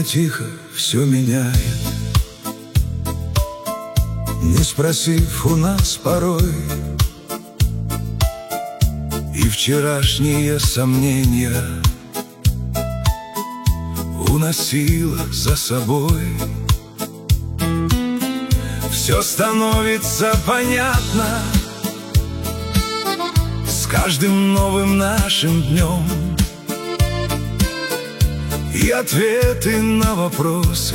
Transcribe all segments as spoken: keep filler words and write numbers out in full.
тихо все меняет, не спросив у нас порой. И вчерашние сомнения уносила за собой. Все становится понятно с каждым новым нашим днем, и ответы на вопросы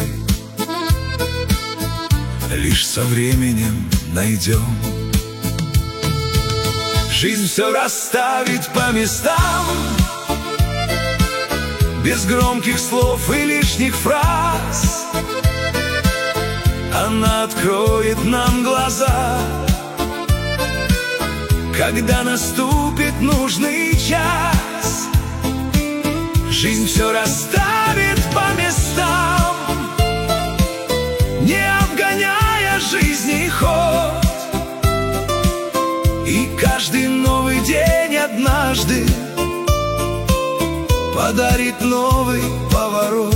лишь со временем найдем. Жизнь все расставит по местам, без громких слов и лишних фраз. Она откроет нам глаза, когда наступит нужный час. Жизнь все расставит по местам, не обгоняя жизни ход. И каждый новый день однажды подарит новый поворот.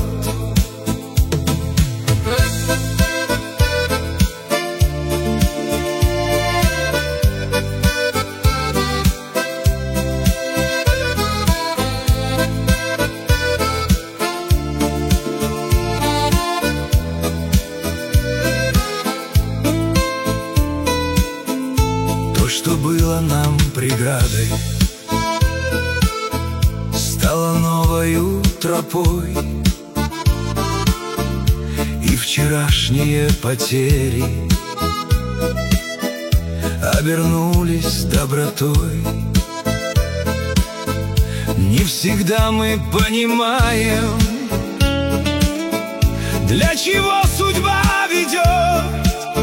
То, что было нам преградой, стало новою тропой. И вчерашние потери обернулись добротой. Не всегда мы понимаем, для чего судьба ведет,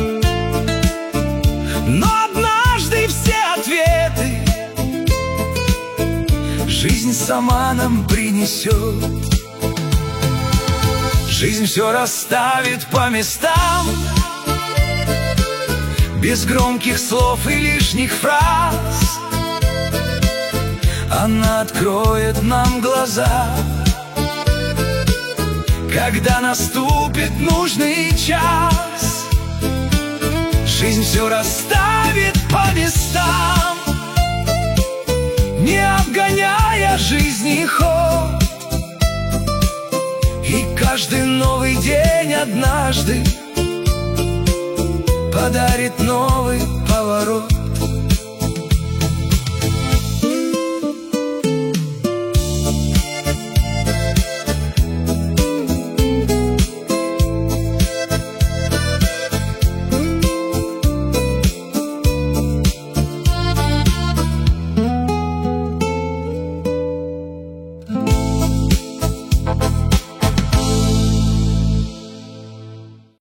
но однажды все ответы жизнь сама нам принесет. Жизнь все расставит по местам, без громких слов и лишних фраз. Она откроет нам глаза, когда наступит нужный час. Жизнь все расставит по местам, не обгоняя жизни ход. И каждый новый день однажды подарит новый